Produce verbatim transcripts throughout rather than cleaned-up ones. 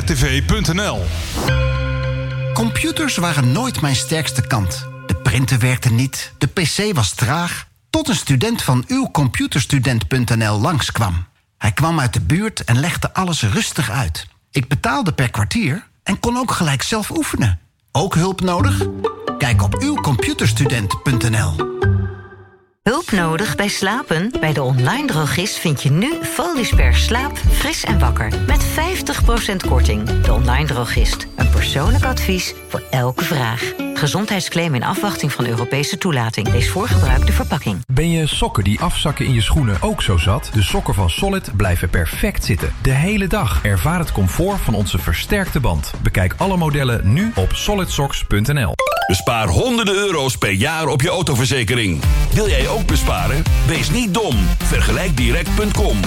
t v punt n l. Computers waren nooit mijn sterkste kant. De printer werkte niet, de pc was traag... tot een student van uw computerstudent punt n l langskwam. Hij kwam uit de buurt en legde alles rustig uit. Ik betaalde per kwartier en kon ook gelijk zelf oefenen. Ook hulp nodig? Kijk op uw computerstudent punt n l. Hulp nodig bij slapen? Bij de online drogist vind je nu Foliesberg Slaap fris en wakker. Met vijftig procent korting. De online drogist. Een persoonlijk advies voor elke vraag. Gezondheidsclaim in afwachting van Europese toelating. Lees voor gebruik de verpakking. Ben je sokken die afzakken in je schoenen ook zo zat? De sokken van Solid blijven perfect zitten. De hele dag. Ervaar het comfort van onze versterkte band. Bekijk alle modellen nu op solid socks punt n l. Bespaar honderden euro's per jaar op je autoverzekering. Wil jij ook besparen? Wees niet dom. Vergelijk direct punt com.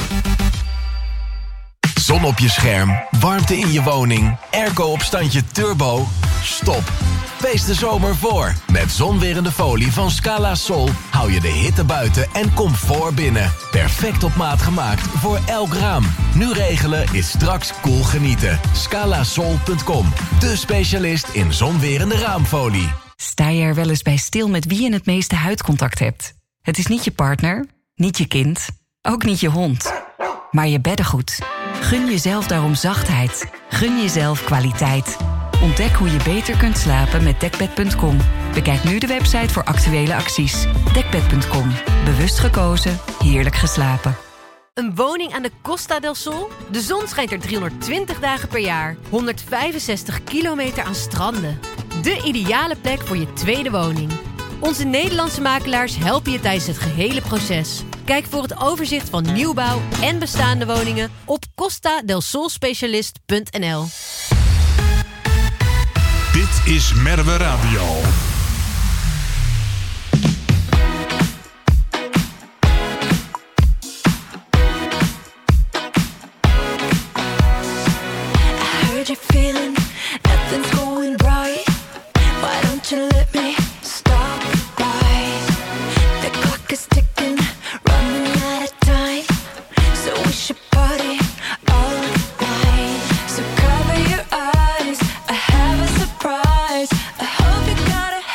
Zon op je scherm, warmte in je woning, airco op standje turbo. Stop. Wees de zomer voor. Met zonwerende folie van Scala Sol hou je de hitte buiten en comfort binnen. Perfect op maat gemaakt voor elk raam. Nu regelen is straks cool genieten. scala sol punt com, de specialist in zonwerende raamfolie. Sta je er wel eens bij stil met wie je het meeste huidcontact hebt? Het is niet je partner, niet je kind, ook niet je hond, maar je beddengoed. Gun jezelf daarom zachtheid. Gun jezelf kwaliteit. Ontdek hoe je beter kunt slapen met dekbed punt com. Bekijk nu de website voor actuele acties. dekbed punt com. Bewust gekozen, heerlijk geslapen. Een woning aan de Costa del Sol? De zon schijnt er driehonderdtwintig dagen per jaar. honderdvijfenzestig kilometer aan stranden. De ideale plek voor je tweede woning. Onze Nederlandse makelaars helpen je tijdens het gehele proces. Kijk voor het overzicht van nieuwbouw en bestaande woningen op costa del sol specialist punt n l. Dit is Merwe Radio. You feeling nothing's going right? Why don't you let me stop right? The clock is ticking, running out of time, so we should party all night. So cover your eyes, I have a surprise. I hope you got a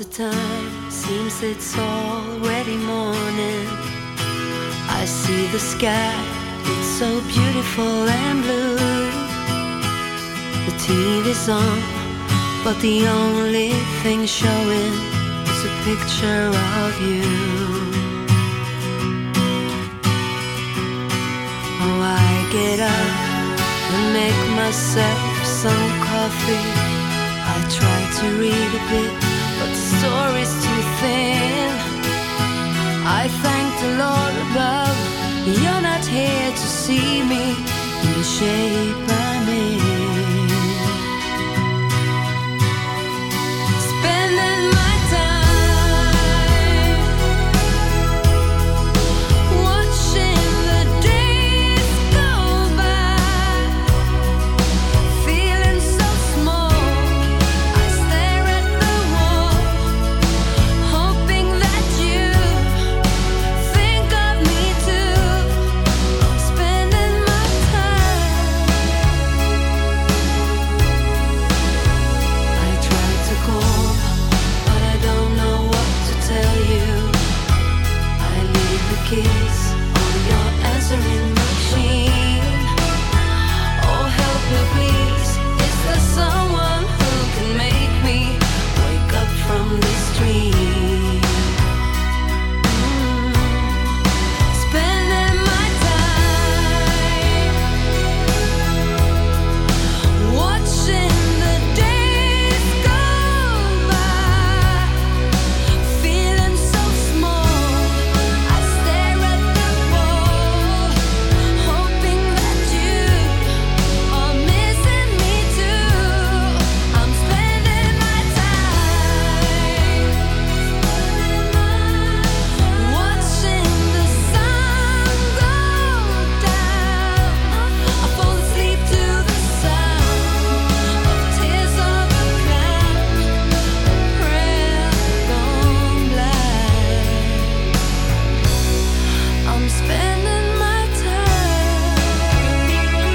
the time, seems it's already morning. I see the sky, it's so beautiful and blue. The T V's on, but the only thing showing is a picture of you. Oh, I get up and make myself some coffee. I try to read a bit, but the story's too thin. I thank the Lord above, you're not here to see me in the shape I'm in. Spending my time watching the days go by, feeling so small. I stare at the wall, hoping that you think of me too. I'm spending my time. I try to call, but I don't know what to tell you. I leave the keys on your answering machine. Oh, help me please, is there someone who can make me wake up from this dream? Mm. Spending my time watching the days go by, feeling so small. I stare at the wall, hoping that you are missing me too. I'm spending my time watching the sun go down. I fall asleep to the sound of tears of a clown, a prayer gone blind. I'm spending my time.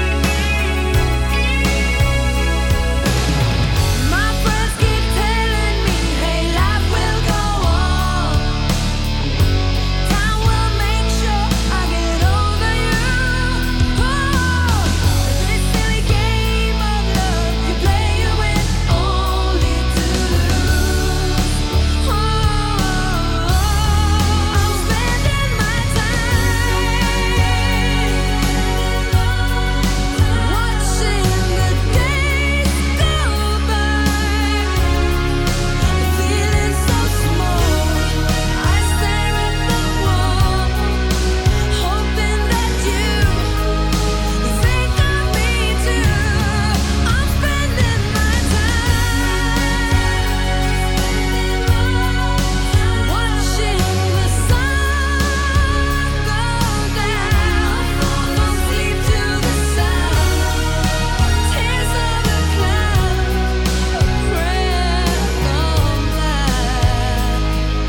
My friends keep telling me, hey, life will go on. Time will make sure I get over you. Oh, this silly game of love you play, you win only to lose. Oh, I'm spending my time watching the days go by, feeling so small. I stare at the wall, hoping that you think of me too. I'm spending my time watching the sun go down. Fall asleep to the sound, tears of a clown, a prayer gone blind.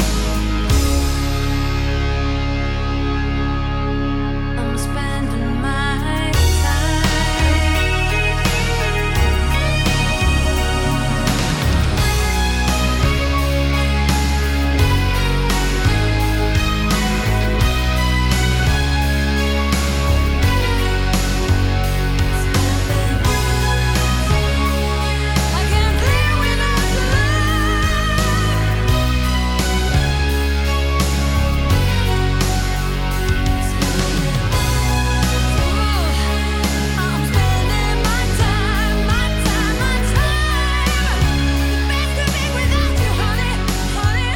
I'm spending my I can't live without your I'm spending my time, my time, my time. Best to be without you, honey, honey.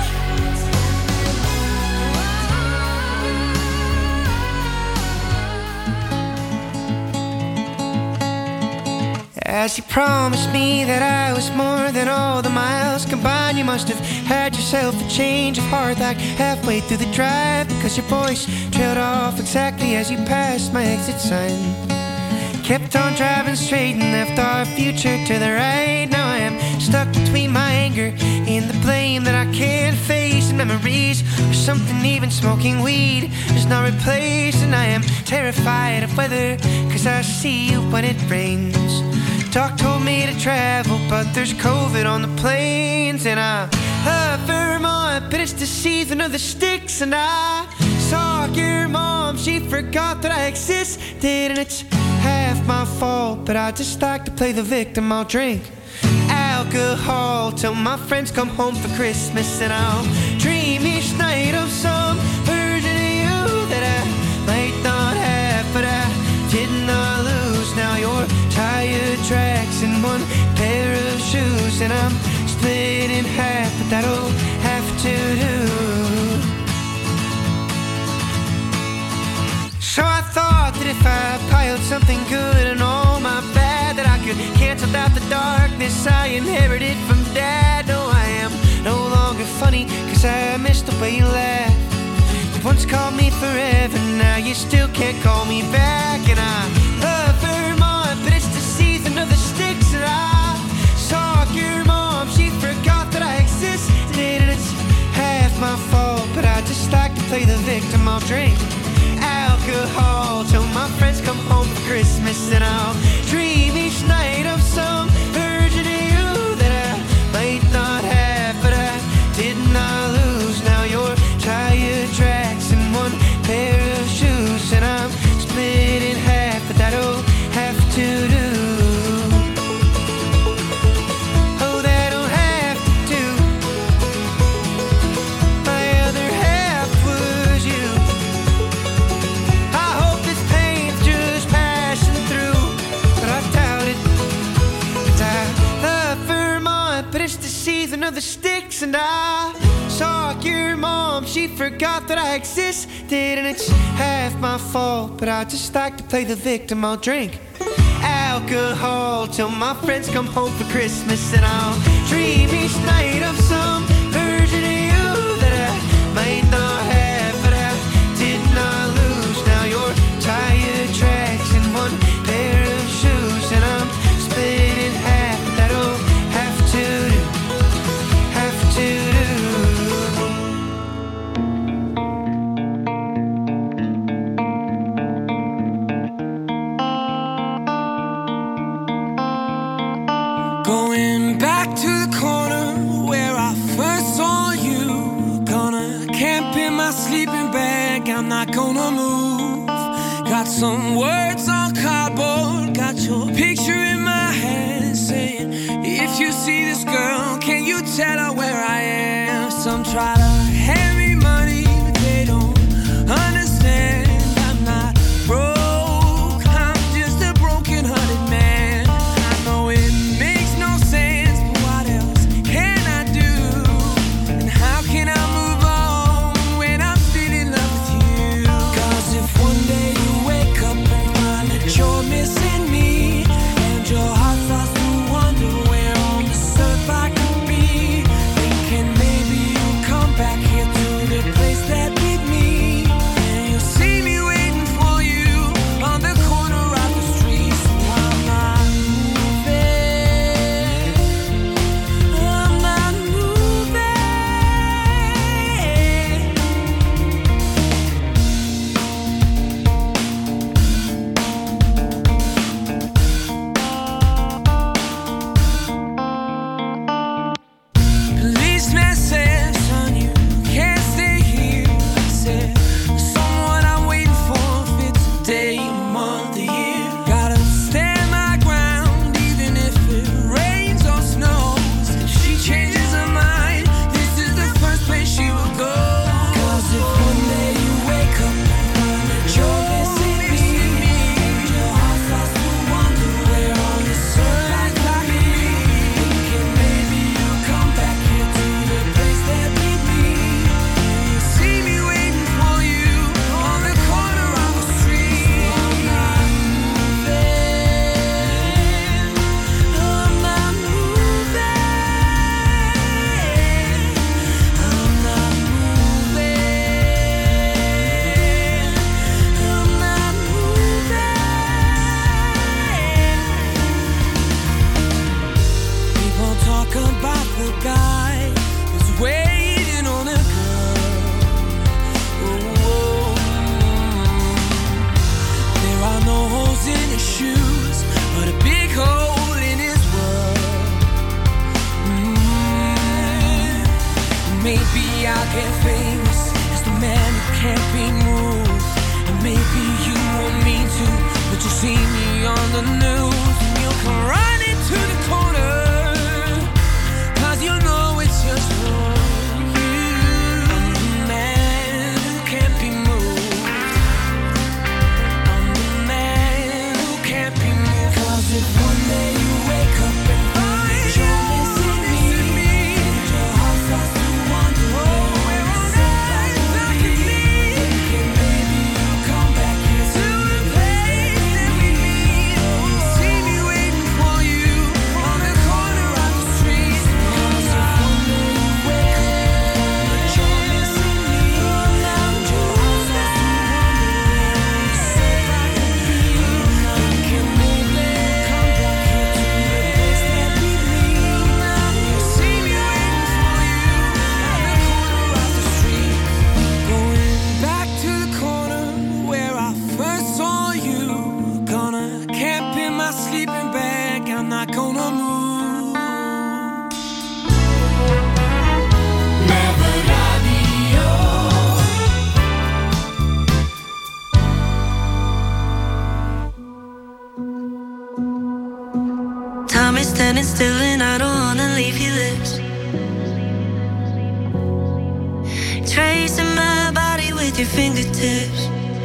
As you promised me that I was more than all the miles combined, you must have had yourself a change of heart like halfway through the drive, because your voice trailed off exactly as you passed my exit sign. Kept on driving straight and left our future to the right. Now I am stuck between my anger and the blame that I can't face, and memories or something even smoking weed does not replace. And I am terrified of weather, cause I see you when it rains. Doc told me to travel, but there's COVID on the planes, and I love Vermont, but it's the season of the sticks. And I saw your mom, she forgot that I existed. And it's half my fault, but I just like to play the victim. I'll drink alcohol till my friends come home for Christmas. And I'll dream each night of some version of you that I might not have, but I did not lose. Now your tire tracks in one pair of shoes, and I'm split in half, but that'll have to do. So I thought that if I piled something good and all my bad, that I could cancel out the darkness I inherited from Dad. No, I am no longer funny, cause I missed the way you laughed. You once called me forever, now you still can't call me back. And I love Vermont, but it's the season of the sticks. And I saw your mom, she forgot that I existed. And it's half my fault, but I just like to play the victim. I'll drink alcohol till my friends come home for Christmas. And I'll dream each night of some version of you that I might not have, but I did not lose. Now your tire tracks in one pair of shoes, and I'm split in half, but that'll have to do. Oh, that'll have to do. My other half was you. I hope this pain's just passing through, but I doubt it. And I love Vermont, but it's the season of the sticks. And I saw your mom, she forgot that I existed. And it's half my fault, but I just like to play the victim. I'll drink alcohol till my friends come home for Christmas. And I'll dream each night of some version of you that I might not have, but I did not lose. Now your tire tracks in one pair of shoes, and I'm split in half. That'll have to do, have to do. Going back to the corner where I first saw you. Gonna camp in my sleeping bag, I'm not gonna move. Got some words on cardboard, got your picture in my hand, saying, if you see this girl, can you tell her where I am? Some try to hand me money, but they don't understand. I'm not broke, I'm just a broken-hearted man. I know it makes no sense, but what else can I do? And how can I move on when I'm still in love with you? Cause if one day you wake up and find that you're missing me, and your heart starts to wonder where on this earth I could be, thinking maybe you'll come back. maybe I'll get famous as the man who can't be moved. And maybe you want me to, but you'll see me on the news. And you'll come running to the corner, cause you know it's just for you. I'm the man who can't be moved. I'm the man who can't be moved. Cause if one day you wake up and find you're missing me, and your heart starts to wonder, oh, where on earth I could be, thinking maybe you'll come back here to the place that we meet. You see me waiting for you on the corner of the street. Cause if one day you wake up and you're missing me, and your heart starts to wonder, where on earth I could be, thinking maybe you'll come back here to the place that we meet. You see me waiting for you on the corner of the street. Going back to the corner where I first saw you. Gonna camp in my sleeping bag, I'm not gonna move. Never Radio. Time is standing still and I don't wanna leave your lips. Tracing my body with your fingertips.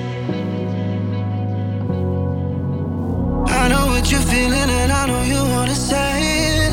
I know what you're feeling and I know you wanna say it.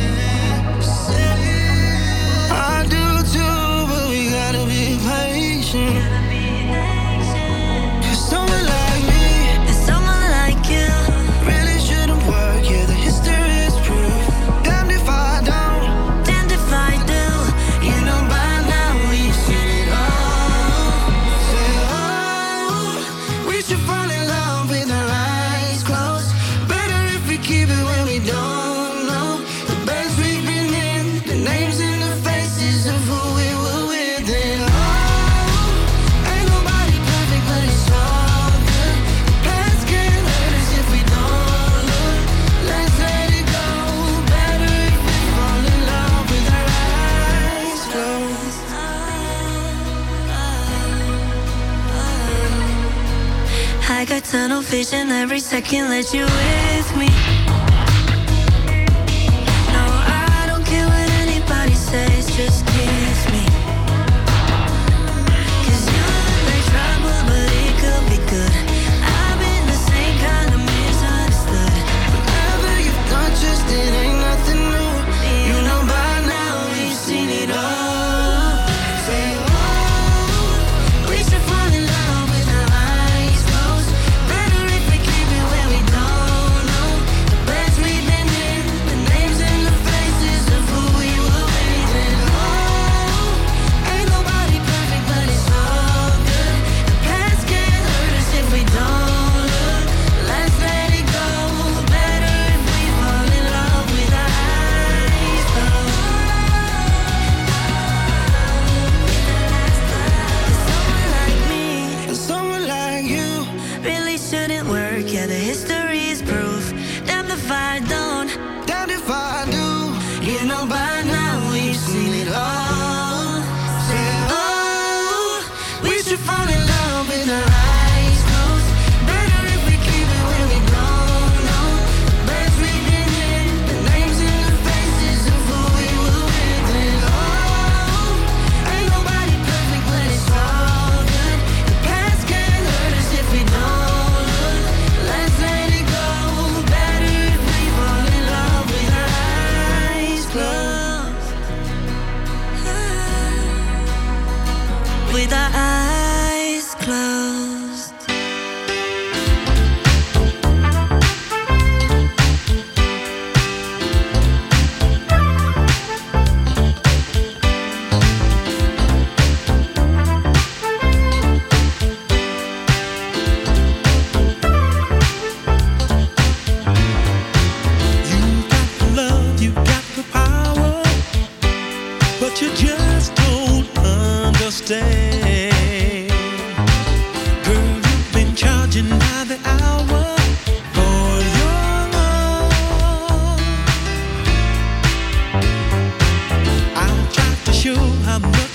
I do too, but we gotta be patient. Cause someone like me And someone like you, really shouldn't work. Yeah, the history is proof. Damned if I don't, damned if I do. You know by now we've seen it all. say oh. We should fall in love with our eyes closed. Better if we keep it when we don't know the beds we've been in, the names and the faces of who we were with. And oh, ain't nobody perfect, but it's all good. The past can't hurt us if we don't look. Let's let it go. Better if we fall in love with our eyes closed. I got tunnel vision every second that you're with me. No, I don't care what anybody says, just kiss me. Cause you look like trouble, but it could be good. I've been the same kind of misunderstood. Whatever you've done, just it ain't nothing new. You know by now we've seen it all. Say oh, we should fall in love with our eyes closed. Better if we keep it where we don't know the beds we've been in, the names and the faces of who we were with. And oh, ain't nobody perfect, but it's all good. The past can't hurt us if we don't look. Let's let it go. Better if we fall in love with our eyes closed. Someone like me And someone like you really shouldn't work, yeah, the history is proof. Damn if I don't, damned if I do. You know by now we've seen it all. Say oh, we should fall in love with our eyes closed. Better if we keep it when we don't know the beds we've been in, the names and the faces of who we were with. And oh, ain't nobody perfect, but it's all good. The past can't hurt us if we don't look. Let's let it go. Better if we fall in love with our eyes closed. with our eyes closed. You just don't understand. Girl, you've been charging by the hour for your love. I'll try to show how much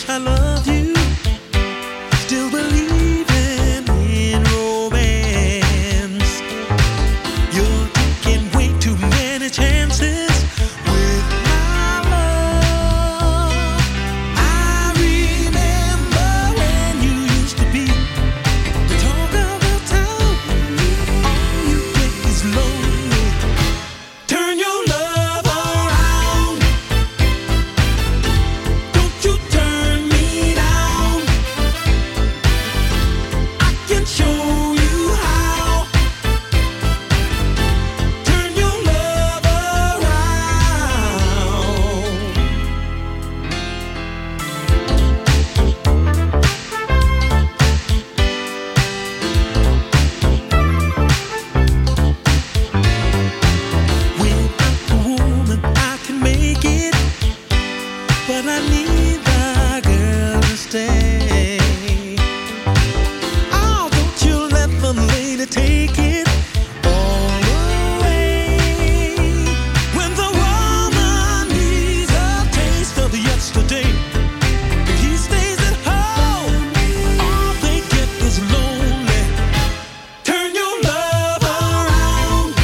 yesterday. If he stays at home, all they get is lonely. Turn your love around.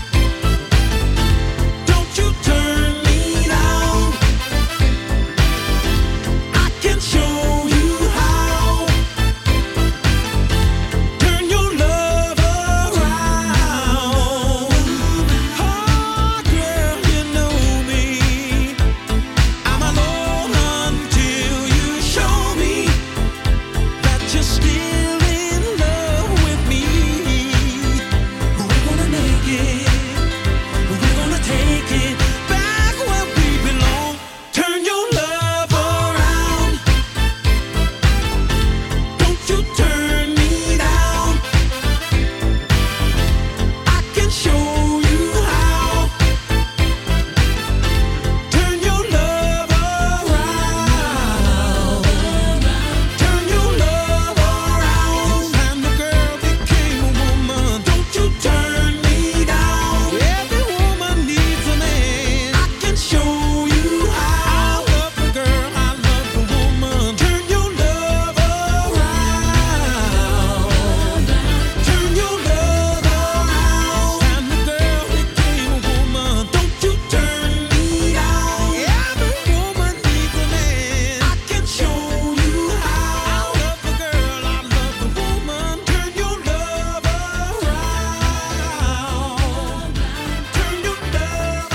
Don't you turn me down. I can show you how. Turn your love around. Oh, girl, you know me. I'm alone until you show me that you're still in love with me. We're gonna make it. We're gonna take it back where we belong. Turn your love around. Don't you turn me down. I can show you how. Turn your love around. Turn your love around. And the girl became a woman. Don't you turn me down. Every woman needs a man. I can show you how. I love the girl, I love the woman. Turn your love around. Turn your love around. And the girl became a woman. Don't you turn me down. Every woman needs a man. I can show you how. I love the girl, I love the woman. Turn your love around. Turn your love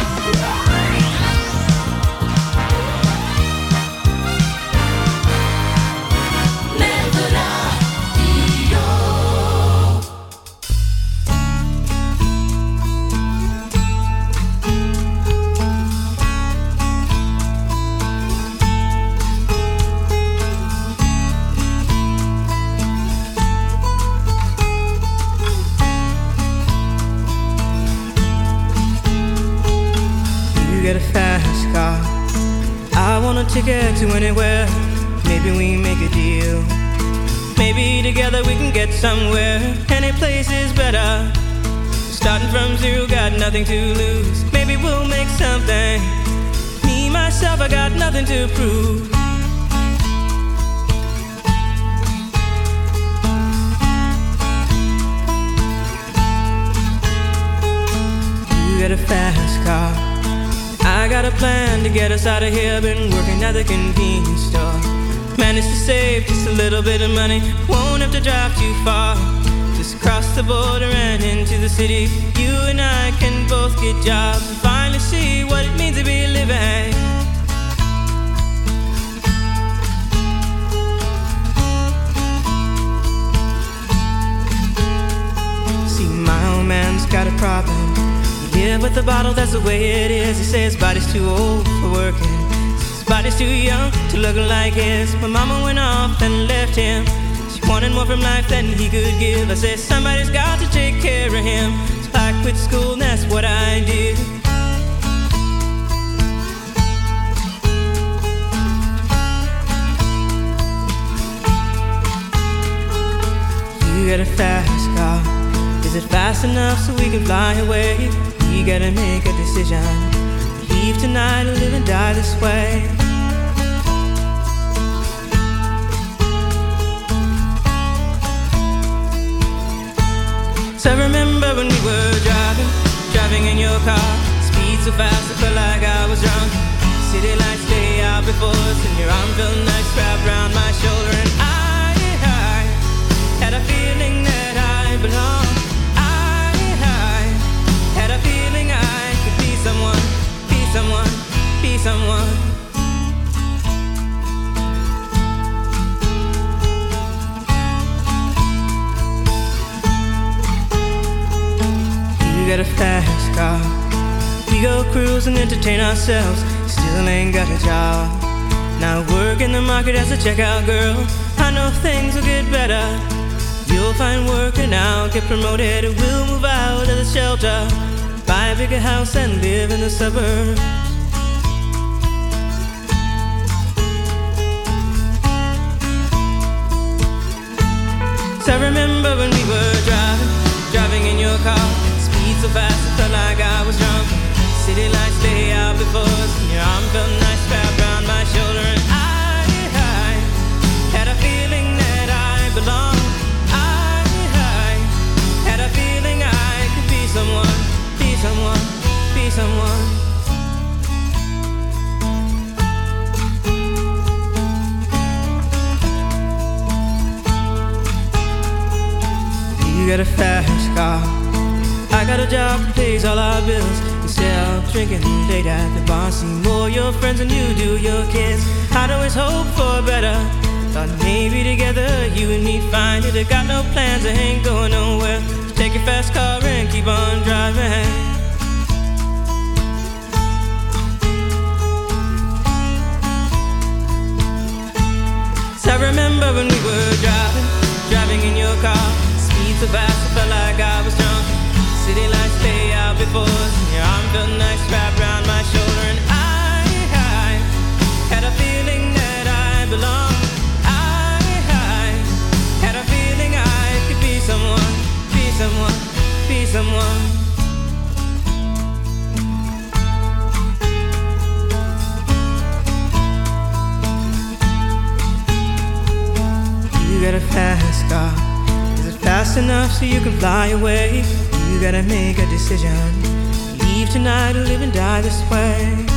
You get a fast car. I want a ticket to anywhere. Maybe we make a deal. Maybe together we can get somewhere. Any place is better. Starting from zero, got nothing to lose. Maybe we'll make something. Me, myself, I got nothing to prove. You get a fast car. I got a plan to get us out of here. Been working at the convenience store. Managed to save just a little bit of money. Won't have to drive too far. Just cross the border and into the city. You and I can both get jobs and finally see what it means to be living. See, my old man's got a problem. He live with the bottle, that's the way it is. He says his body's too old for working. His body's too young to look like his. My mama went off and left him. She wanted more from life than he could give. I said somebody's got to take care of him. So I quit school and that's what I did. You get a fast car. Is it fast enough so we can fly away? We gotta make a decision. Leave tonight or live and die this way. So I remember when we were driving, driving in your car. Speed so fast I felt like I was drunk. City lights lay out before us, and your arm felt nice wrapped around my shoulder. And I, I had a feeling that I belonged. Had a feeling I could be someone, be someone, be someone. You got a fast car. We go cruise and entertain ourselves. Still ain't got a job. Now work in the market as a checkout girl. I know things will get better. You'll find work and I'll get promoted. We'll move out of the shelter, buy a bigger house and live in the suburbs. So I remember when we were driving, driving in your car. Speed so fast it felt like I was drunk. City lights lay out before us, and your arm felt nice wrapped around my shoulder. someone. You got a fast car, I got a job that pays all our bills. You sell drinking late at the bar, see more your friends than you do your kids. I'd always hope for better, thought maybe together you and me find it. I got no plans, I ain't going nowhere. So take your fast car and keep on driving. So I remember when we were driving, driving in your car. Speed so fast, I felt like I was drunk. City lights lay out before us, and your arm felt nice wrapped around my shoulder. And I, I had a feeling that I belonged. I, I had a feeling I could be someone, be someone, be someone. You got a fast car, is it fast enough so you can fly away? You gotta make a decision, leave tonight or live and die this way.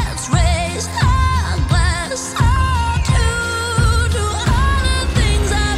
Things I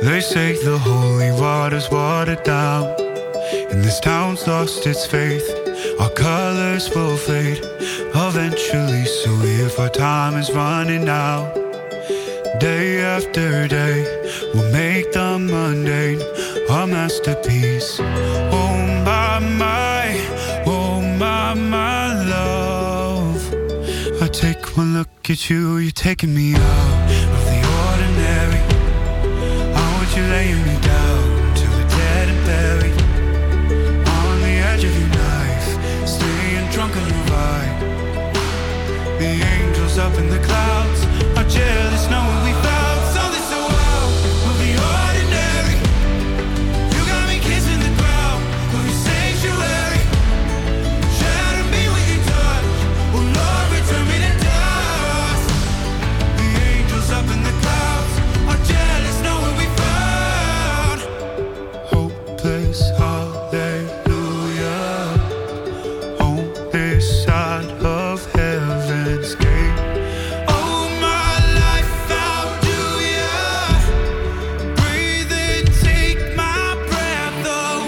They say the holy water's watered down, and this town's lost its faith. Our colors will fade eventually, so if our time is running out, day after day, we'll make the mundane a masterpiece. Oh my, my, oh my, my love. I take one look at you, you're taking me out of the ordinary. I want you laying me down till we're dead and buried, on the edge of your knife, staying drunk on your ride. The angels up in the clouds are jealous knowing we found something so out of the ordinary. You got me kissing the ground of your sanctuary, shatter me with your touch. Oh Lord, return me to dust. The angels up in the clouds are jealous knowing we found hopeless hallelujah on this side of heaven's gate. Oh my life, how do ya breathe and take my breath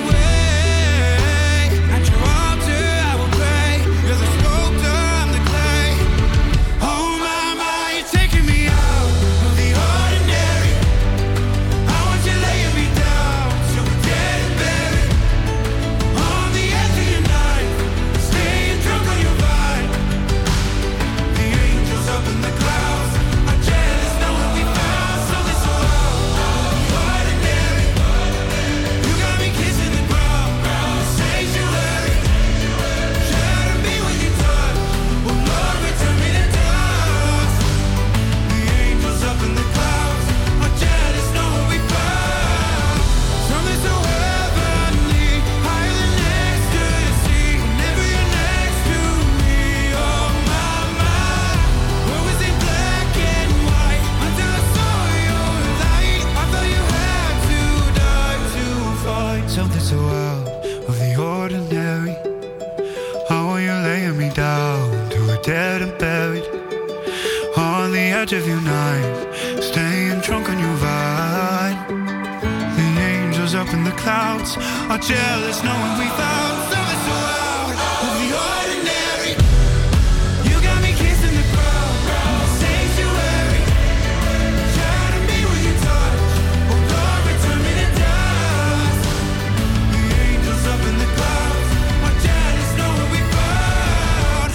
away? At your altar I will pray, you're the sculptor, I'm the clay. Oh my, my, you're taking me out of the ordinary. I want you laying me down till we're dead and buried, on the edge of your knife, staying drunk on your vine. The angels up in the clouds are jealous knowing we found something so out of the ordinary. You got me kissing the ground, the sanctuary, shatter me with your touch. Oh Lord, return me to dust. The angels up in the clouds are jealous knowing we found something so heavenly, higher than ecstasy. Whenever you're next to me, oh my, my. Where was it black and white until I saw your light? I thought you had to die to find something so out of the ordinary. How are you laying me down till we're dead and buried, on the edge of your knife, staying drunk on your vine. The angels up in the clouds are jealous knowing we found something so out of the ordinary. You got me kissing the ground, the sanctuary, shatter me with your touch. Oh Lord, return me to dust. The angels up in the clouds are jealous knowing we found.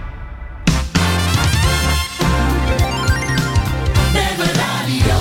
Never Radio.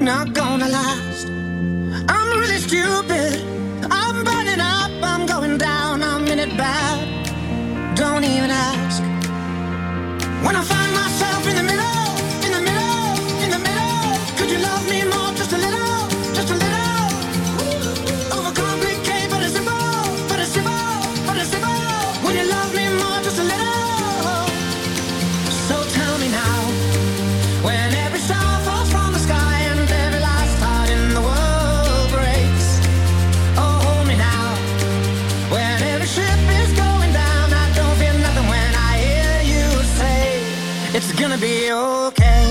not gonna last. I'm really stupid. I'm burning up, I'm going down, I'm in it bad. Don't even ask. When I find myself in the middle, in the middle, in the middle, could you love me more, just a little, just a little? Overcomplicate, but it's simple, but it's simple, but it's simple. When you love me more, just a little. So tell me now, when every star falls from the sky and every last heart in the world breaks. Oh, hold me now, when every ship is going down, I don't feel nothing when I hear you say, it's gonna be okay.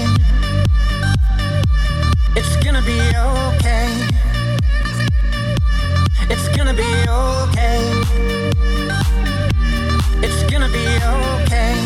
It's gonna be okay. It's gonna be okay. It's gonna be okay.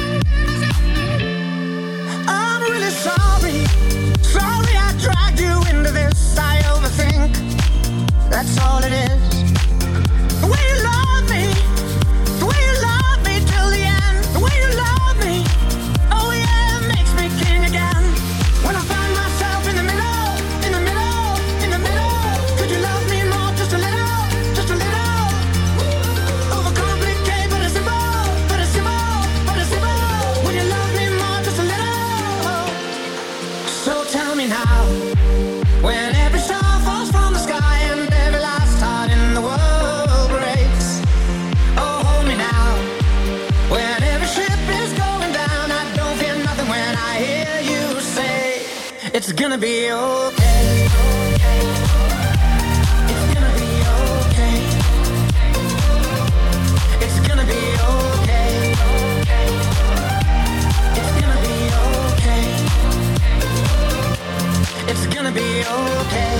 I'm really sorry. Sorry I dragged you into this. I overthink. That's all it is. The way you love me. The way you love me till the end. The way you love me. Oh yeah, it makes me king again. When I find myself in the middle, in the middle, in the middle, could you love me more, just a little, just a little? Overcomplicate, but it's simple, but it's simple, but it's simple. When you love me more, just a little. So tell me now, when every star falls from the sky and every last heart in the world breaks. Oh, hold me now, when every ship is going down, I don't feel nothing when I hear you say, it's gonna be okay. It's gonna be okay. It's gonna be okay. It's gonna be okay. It's gonna be okay.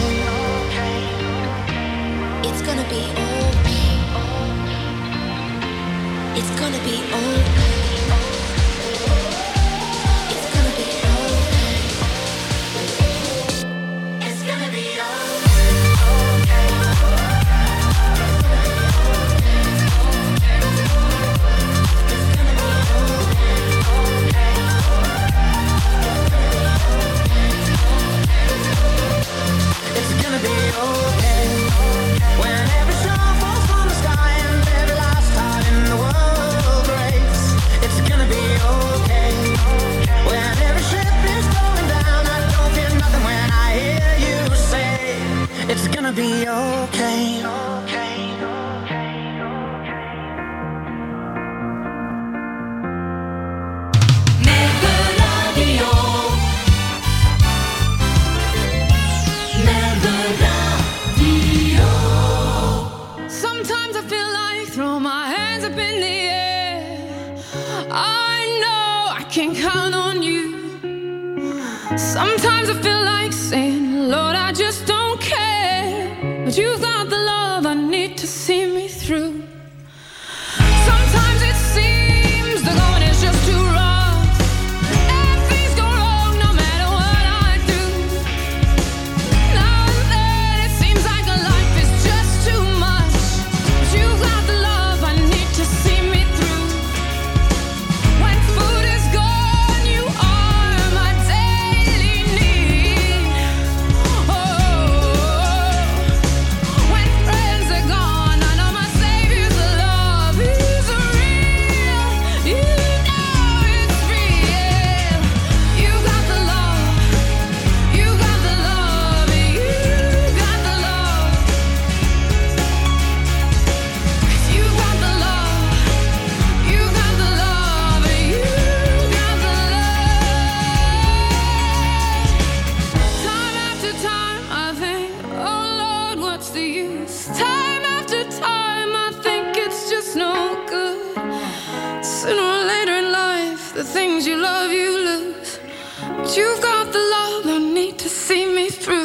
It's gonna be okay. It's gonna be okay. It's gonna be okay. It's gonna be okay. It's gonna be okay. When every star falls from the sky and every last heart in the world breaks. It's gonna be okay. When every ship is going down, I don't feel nothing when I hear you say, it's gonna be okay. Sometimes I feel like throw my hands up in the air. I know I can count on you. Sometimes I feel like saying, Lord, I just don't care. But you've got the love I need to see me through. Sometimes it seems the going is just too rough. And things go wrong no matter what I do. Now and then it seems like a life is just too much. But you've got the love I need to see me through. When food is gone, you are my daily need. Oh, when friends are gone, I know my Savior's love is real. You know it's real. You got the love. You got the love. You got the love. 'Cause you got the love. You got the love. You got the love. Time after time I think, oh Lord, what's the use? Time after time I think it's just no good. Sooner or later in life, the things you love you lose. But you've got the love I need to see me through.